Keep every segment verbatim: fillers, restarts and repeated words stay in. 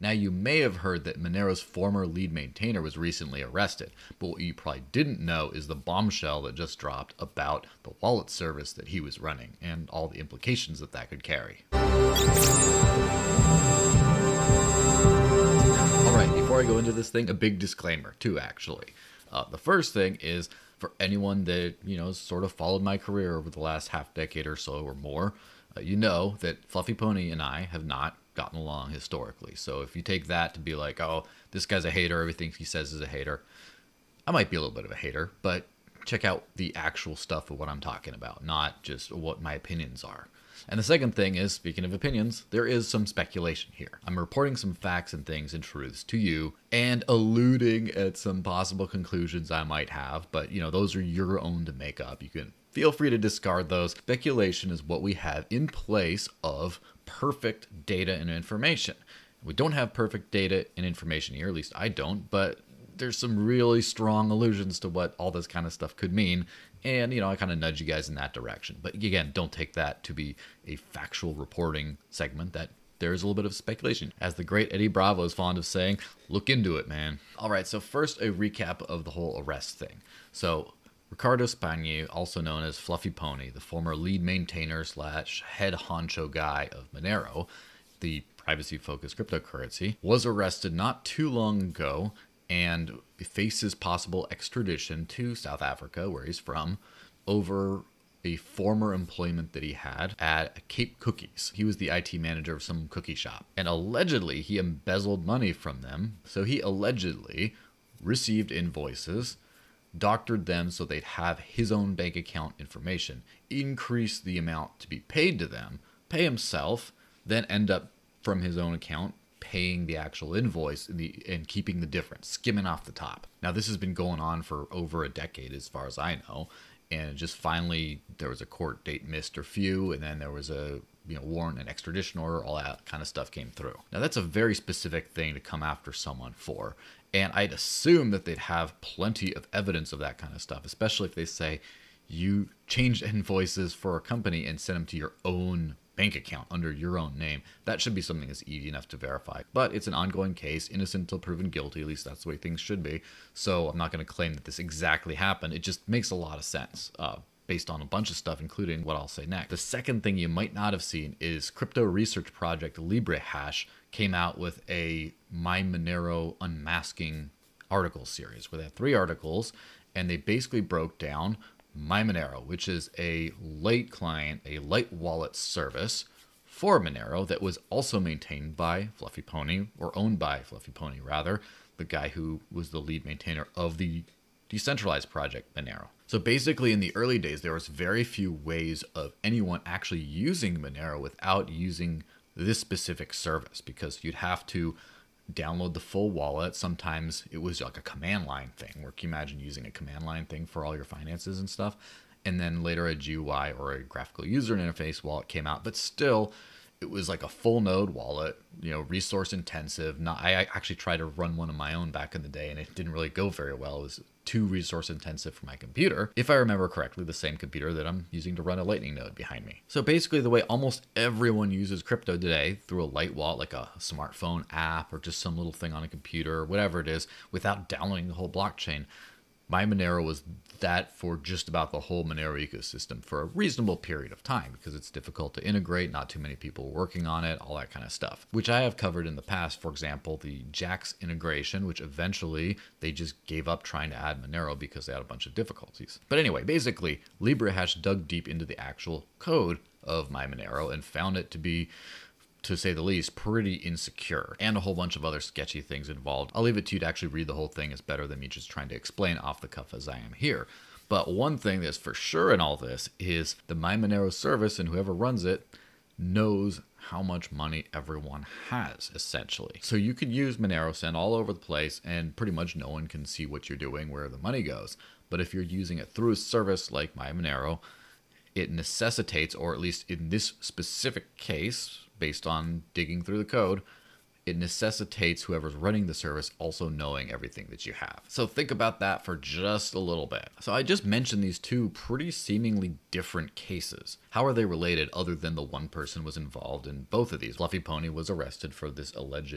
Now, you may have heard that Monero's former lead maintainer was recently arrested, but what you probably didn't know is the bombshell that just dropped about the wallet service that he was running and all the implications that that could carry. Alright, before I go into this thing, a big disclaimer too, actually. Uh, the first thing is, for anyone that, you know, sort of followed my career over the last half decade or so or more, uh, you know that Fluffy Pony and I have not gotten along historically. So if you take that to be like, oh, this guy's a hater, everything he says is a hater, I might be a little bit of a hater, but check out the actual stuff of what I'm talking about, not just what my opinions are. And the second thing is, speaking of opinions, there is some speculation here. I'm reporting some facts and things and truths to you and alluding at some possible conclusions I might have, but you know, those are your own to make up. You can feel free to discard those. Speculation is what we have in place of perfect data and information. We don't have perfect data and information here, at least I don't, but there's some really strong allusions to what all this kind of stuff could mean. And, you know, I kind of nudge you guys in that direction. But again, don't take that to be a factual reporting segment. That there is a little bit of speculation. As the great Eddie Bravo is fond of saying, look into it, man. All right, so first a recap of the whole arrest thing. So Ricardo Spagni, also known as Fluffy Pony, the former lead maintainer slash head honcho guy of Monero, the privacy-focused cryptocurrency, was arrested not too long ago and faces possible extradition to South Africa, where he's from, over a former employment that he had at Cape Cookies. He was the I T manager of some cookie shop, and allegedly he embezzled money from them. So he allegedly received invoices, doctored them so they'd have his own bank account information, increase the amount to be paid to them, pay himself, then end up from his own account paying the actual invoice and, the, and keeping the difference, skimming off the top. Now, this has been going on for over a decade as far as I know, and just finally there was a court date missed or few, and then there was a you know warrant and extradition order, all that kind of stuff came through. Now, that's a very specific thing to come after someone for, and I'd assume that they'd have plenty of evidence of that kind of stuff, especially if they say you changed invoices for a company and sent them to your own bank account under your own name. That should be something that's easy enough to verify. But it's an ongoing case, innocent until proven guilty, at least that's the way things should be. So I'm not going to claim that this exactly happened. It just makes a lot of sense uh, based on a bunch of stuff, including what I'll say next. The second thing you might not have seen is crypto research project LibreHash came out with a My Monero Unmasking article series, where they had three articles, and they basically broke down My Monero, which is a light client, a light wallet service for Monero that was also maintained by Fluffy Pony, or owned by Fluffy Pony rather, the guy who was the lead maintainer of the decentralized project Monero. So basically in the early days, there was very few ways of anyone actually using Monero without using this specific service, because you'd have to download the full wallet. Sometimes it was like a command line thing, where can you imagine using a command line thing for all your finances and stuff? And then later a G U I or a graphical user interface wallet came out, but still it was like a full node wallet, you know, resource intensive. Not, I actually tried to run one of my own back in the day and it didn't really go very well. It was too resource intensive for my computer, if I remember correctly, the same computer that I'm using to run a Lightning node behind me. So basically the way almost everyone uses crypto today, through a light wallet, like a smartphone app or just some little thing on a computer or whatever it is, without downloading the whole blockchain, My Monero was that for just about the whole Monero ecosystem for a reasonable period of time, because it's difficult to integrate, not too many people working on it, all that kind of stuff, which I have covered in the past. For example, the Jax integration, which eventually they just gave up trying to add Monero because they had a bunch of difficulties. But anyway, basically, LibreHash dug deep into the actual code of My Monero and found it to be, to say the least, pretty insecure, and a whole bunch of other sketchy things involved. I'll leave it to you to actually read the whole thing. It's better than me just trying to explain off the cuff as I am here. But one thing that's for sure in all this is the My Monero service, and whoever runs it knows how much money everyone has, essentially. So you could use Monero, send all over the place, and pretty much no one can see what you're doing, where the money goes. But if you're using it through a service like My Monero, it necessitates, or at least in this specific case, based on digging through the code, it necessitates whoever's running the service also knowing everything that you have. So think about that for just a little bit. So I just mentioned these two pretty seemingly different cases. How are they related other than the one person was involved in both of these? Fluffy Pony was arrested for this alleged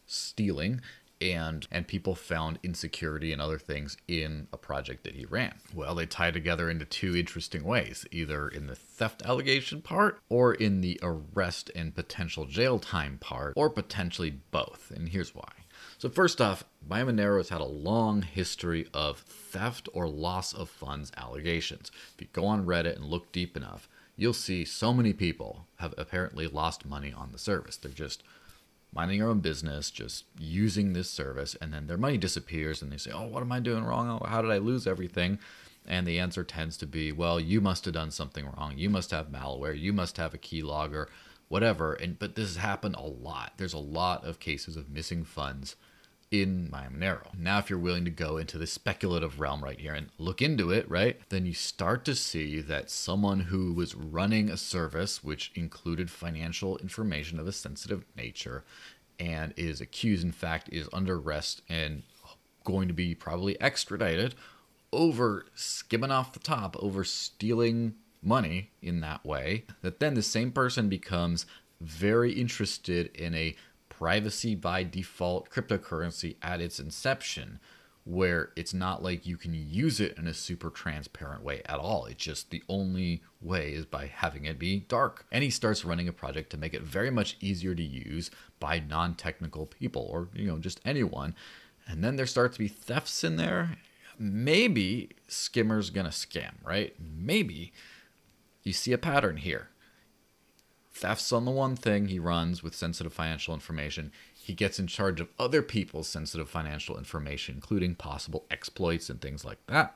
stealing, and and people found insecurity and other things in a project that he ran. Well, they tie together into two interesting ways, either in the theft allegation part or in the arrest and potential jail time part, or potentially both. And here's why. So first off, Maya Monero has had a long history of theft or loss of funds allegations. If you go on Reddit and look deep enough, you'll see so many people have apparently lost money on the service. They're just minding their own business, just using this service, and then their money disappears and they say, oh, what am I doing wrong? Oh, how did I lose everything? And the answer tends to be, well, you must have done something wrong. You must have malware. You must have a keylogger, whatever. And but this has happened a lot. There's a lot of cases of missing funds in Maya Monero. Now, if you're willing to go into the speculative realm right here and look into it, right, then you start to see that someone who was running a service which included financial information of a sensitive nature and is accused, in fact, is under arrest and going to be probably extradited over skimming off the top, over stealing money in that way, that then the same person becomes very interested in a privacy by default cryptocurrency at its inception, where it's not like you can use it in a super transparent way at all. It's just the only way is by having it be dark. And he starts running a project to make it very much easier to use by non-technical people, or, you know, just anyone. And then there starts to be thefts in there. Maybe Skimmer's gonna scam, right? Maybe you see a pattern here. Thefts on the one thing he runs with sensitive financial information. He gets in charge of other people's sensitive financial information, including possible exploits and things like that.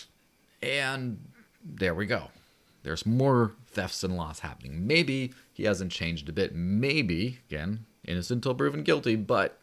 And there we go. There's more thefts and loss happening. Maybe he hasn't changed a bit. Maybe, again, innocent until proven guilty, but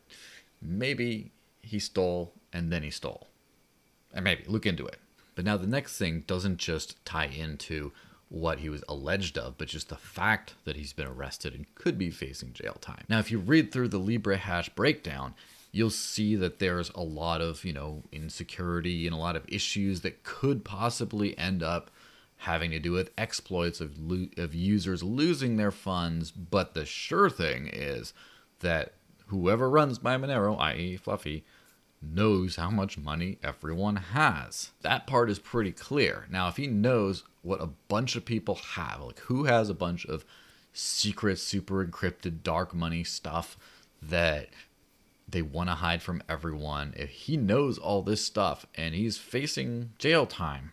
maybe he stole and then he stole. And maybe, look into it. But now the next thing doesn't just tie into what he was alleged of, but just the fact that he's been arrested and could be facing jail time. Now, if you read through the LibreHash breakdown, you'll see that there's a lot of, you know, insecurity and a lot of issues that could possibly end up having to do with exploits of, lo- of users losing their funds. But the sure thing is that whoever runs Maya Monero, that is. Fluffy, knows how much money everyone has. That part is pretty clear. Now, if he knows what a bunch of people have, like who has a bunch of secret, super encrypted, dark money stuff that they want to hide from everyone, if he knows all this stuff and he's facing jail time,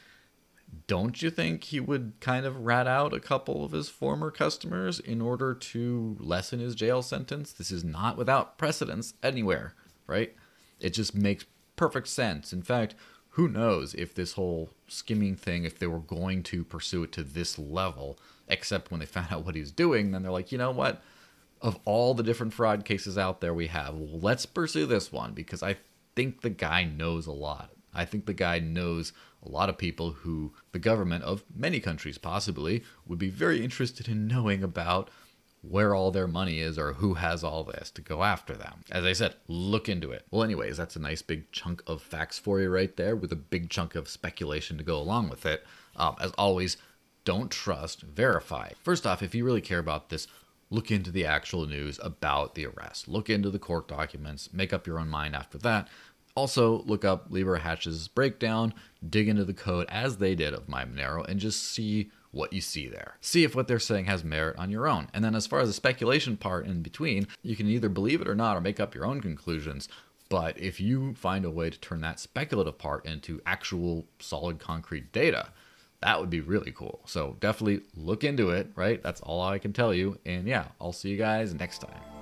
don't you think he would kind of rat out a couple of his former customers in order to lessen his jail sentence? This is not without precedence anywhere, right? It just makes perfect sense. In fact, who knows if this whole skimming thing, if they were going to pursue it to this level, except when they found out what he's doing, then they're like, you know what? Of all the different fraud cases out there we have, let's pursue this one, because I think the guy knows a lot. I think the guy knows a lot of people who the government of many countries possibly would be very interested in knowing about where all their money is or who has all this to go after them. As I said, look into it. Well, anyways, that's a nice big chunk of facts for you right there, with a big chunk of speculation to go along with it. Um, as always, don't trust, verify. First off, if you really care about this, look into the actual news about the arrest. Look into the court documents, make up your own mind after that. Also, look up LibreHash's breakdown, dig into the code as they did of Maya Monero, and just see what you see there. See if what they're saying has merit on your own. And then as far as the speculation part in between, you can either believe it or not, or make up your own conclusions. But if you find a way to turn that speculative part into actual solid concrete data, that would be really cool. So definitely look into it, right? That's all I can tell you. And yeah, I'll see you guys next time.